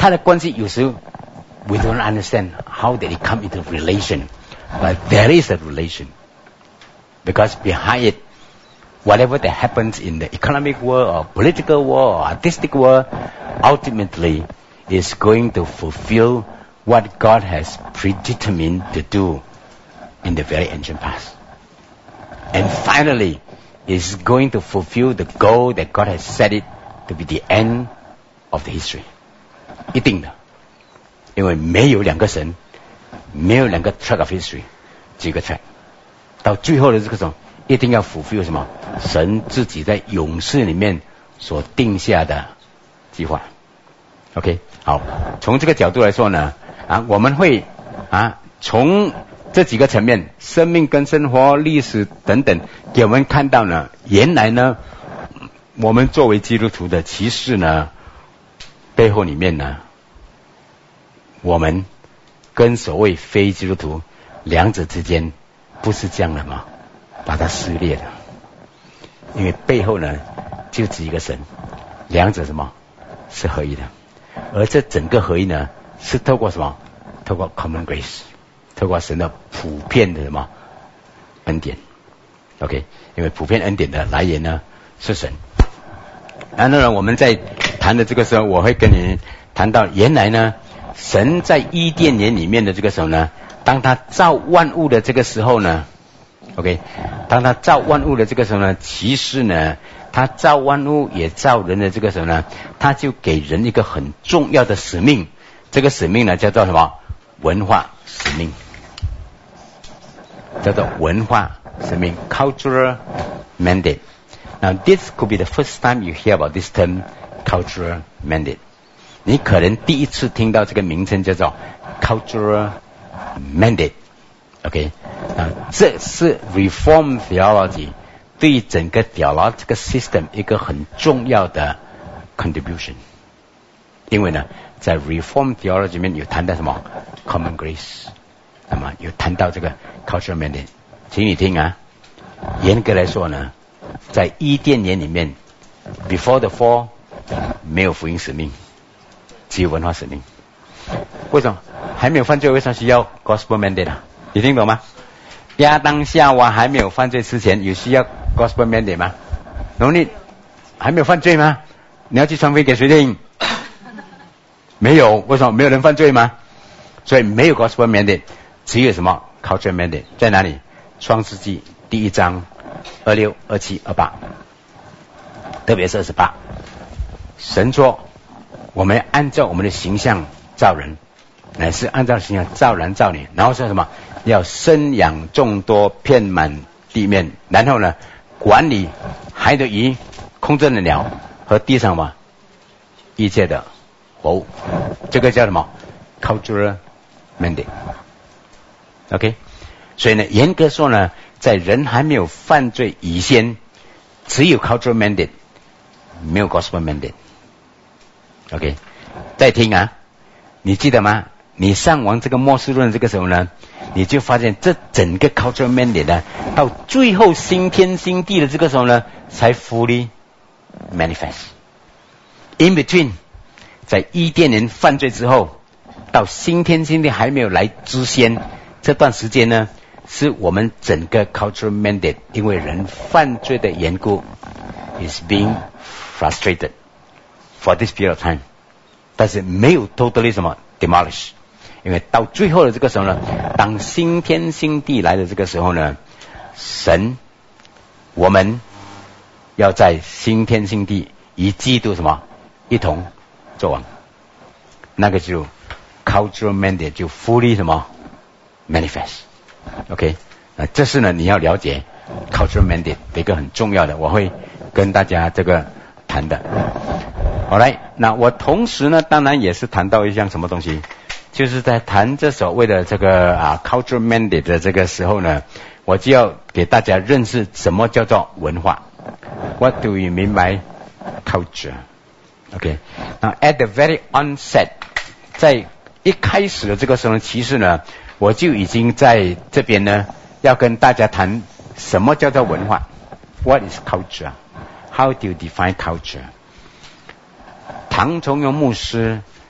它的关系有时 we don't understand how did it come into relation, but there is a relation because behind it, whatever that happens in the economic world or political world or artistic world, ultimately is going to fulfill what God has predetermined to do in the very ancient past. And finally, is going to fulfill the goal that God has set it to be the end of the history. 一定的，因为没有两个神，没有两个 track of history， 只有一个 track。到最后的这个时候，一定要 fulfill 什么？神自己在永世里面所定下的计划。OK， 好，从这个角度来说呢，我们会从这几个层面，生命跟生活、历史等等，给我们看到呢，原来呢，我们作为基督徒的其实呢，背后里面呢，我们跟所谓非基督徒两者之间不是这样的吗？把它撕裂了，因为背后呢就只一个神，两者什么是合一的，而这整个合一呢是透过什么？透过 common grace， 透过神的普遍的什么恩典 ？OK， 因为普遍恩典的来源呢是神。然后呢，我们在谈的这个时候，我会跟你谈到，原来呢，神在伊甸园里面的这个时候呢，当他造万物的这个时候呢 ，OK， 当他造万物的这个时候呢，其实呢，他造万物也造人的这个时候呢，他就给人一个很重要的使命，这个使命呢叫做什么？文化使命，叫做文化使命 （cultural mandate）。Now, this could be the first time you hear about this term, cultural mandate. 你可能第一次听到这个名称叫做 cultural mandate。OK， 这是 Reform Theology 对整个 theology 这个 system 一个很重要的 contribution。因为呢，在 Reform Theology 里面有谈到什么 common grace， 那么有谈到这个 cultural mandate。请你听啊，严格来说呢，在伊甸园里面 ，before the fall 没有福音使命，只有文化使命。为什么？还没有犯罪，为什么需要 gospel mandate 啊？你听懂吗？亚当夏娃还没有犯罪之前，有需要 gospel mandate 吗？你还没有犯罪吗？你要去传福音给谁听？没有，为什么？没有人犯罪吗？所以没有 gospel mandate， 只有什么 cultural mandate？ 在哪里？创世纪第1章26、27、28，特别是28。神说，我们按照我们的形象造人，乃是按照形象造男造女。然后说什么？要生养众多，遍满地面。然后呢，管理海的鱼、空中的鸟和地上嘛一切的活物。这个叫什么 ？cultural mandate。OK， 所以呢，严格说呢，在人还没有犯罪以前，只有 cultural mandate， 没有 gospel mandate。OK， 再听啊，你记得吗？你上完这个末世论这个时候呢，你就发现这整个 cultural mandate 呢，到最后新天新地的这个时候呢，才 fully manifest。In between， 在伊甸园犯罪之后，到新天新地还没有来之前，这段时间呢，是我们整个 cultural mandate 因为人犯罪的缘故 is being frustrated for this period of time， 但是没有 totally 什么 demolish， 因为到最后的这个时候呢，当新天新地来的这个时候呢，神我们要在新天新地与基督什么一同作王，那个就 cultural mandate 就 fully 什么 manifest。OK， 这是呢你要了解 cultural mandate 的一个很重要的，我会跟大家这个谈的。好来，那我同时呢，当然也是谈到一项什么东西，就是在谈这所谓的这个cultural mandate 的这个时候呢，我就要给大家认识什么叫做文化。What do you mean by culture？OK， 那 at the very onset， 在一开始的这个时候，其实呢，我就已经在这边呢，要跟大家谈什么叫做文化。What is culture？How do you define culture？ 唐崇荣牧师